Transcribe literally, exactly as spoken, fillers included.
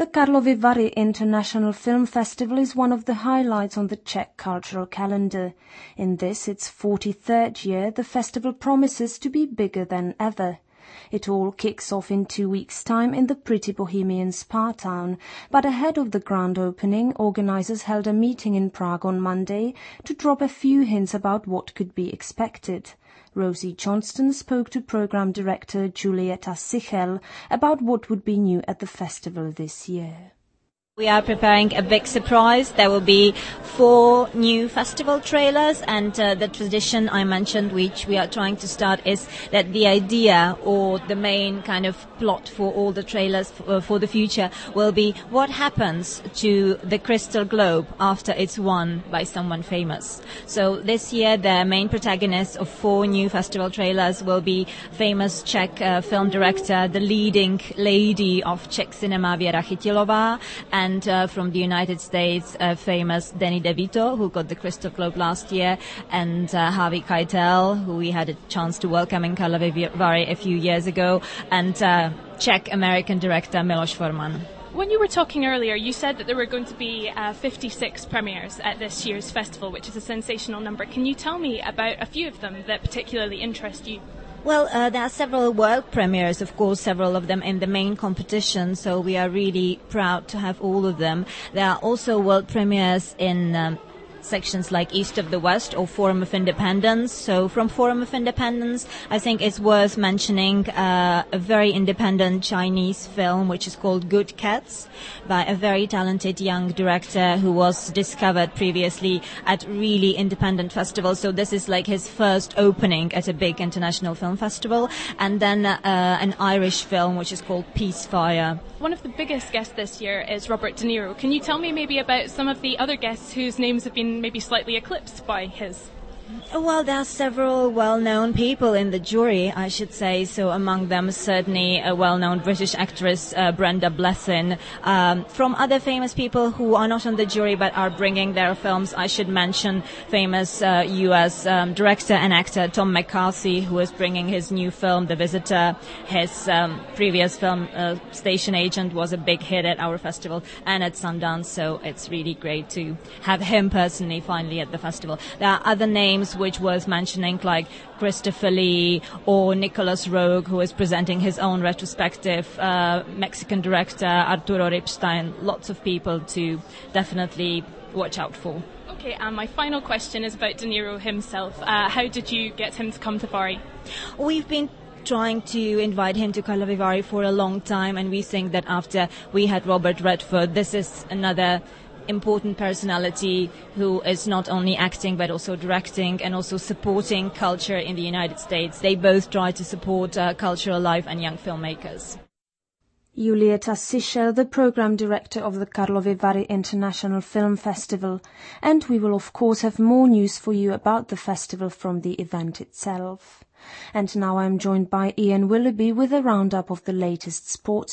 The Karlovy Vary International Film Festival is one of the highlights on the Czech cultural calendar. In this, its forty-third year, the festival promises to be bigger than ever. It all kicks off in two weeks' time in the pretty bohemian spa town, but ahead of the grand opening, organisers held a meeting in Prague on Monday to drop a few hints about what could be expected. Rosie Johnston spoke to programme director Julieta Sichel about what would be new at the festival this year. We are preparing a big surprise. There will be four new festival trailers, and uh, the tradition I mentioned, which we are trying to start, is that the idea or the main kind of plot for all the trailers f- uh, for the future will be what happens to the Crystal Globe after it's won by someone famous. So this year the main protagonist of four new festival trailers will be famous Czech uh, film director, the leading lady of Czech cinema, Věra Chytilová, and And uh, from the United States, uh, famous Danny DeVito, who got the Crystal Globe last year, and uh, Harvey Keitel, who we had a chance to welcome in Karlovy Vary a few years ago, and uh, Czech-American director Miloš Forman. When you were talking earlier, you said that there were going to be uh, fifty-six premieres at this year's festival, which is a sensational number. Can you tell me about a few of them that particularly interest you? Well, uh, there are several world premieres, of course, several of them in the main competition, so we are really proud to have all of them. There are also world premieres in um, sections like East of the West or Forum of Independence. So from Forum of Independence, I think it's worth mentioning uh, a very independent Chinese film which is called Good Cats by a very talented young director who was discovered previously at really independent festivals. So this is like his first opening at a big international film festival. And then uh, an Irish film which is called Peacefire. One of the biggest guests this year is Robert De Niro. Can you tell me maybe about some of the other guests whose names have been maybe slightly eclipsed by his? Well, there are several well-known people in the jury, I should say. So among them, certainly a well-known British actress, uh, Brenda Blessing. Um, from other famous people who are not on the jury but are bringing their films, I should mention famous uh, U S um, director and actor Tom McCarthy, who is bringing his new film, The Visitor. His um, previous film, uh, Station Agent, was a big hit at our festival and at Sundance, so it's really great to have him personally finally at the festival. There are other names which was mentioning, like Christopher Lee or Nicholas Roeg, who is presenting his own retrospective, uh, Mexican director Arturo Ripstein. Lots of people to definitely watch out for. Okay, and my final question is about De Niro himself. Uh, how did you get him to come to Bari? We've been trying to invite him to Karlovy Vary for a long time, and we think that after we had Robert Redford, this is another important personality who is not only acting but also directing and also supporting culture in the United States. They both try to support uh, cultural life and young filmmakers. Julieta Sichel, the programme director of the Karlovy Vary International Film Festival, and we will of course have more news for you about the festival from the event itself. And now I'm joined by Ian Willoughby with a roundup of the latest sports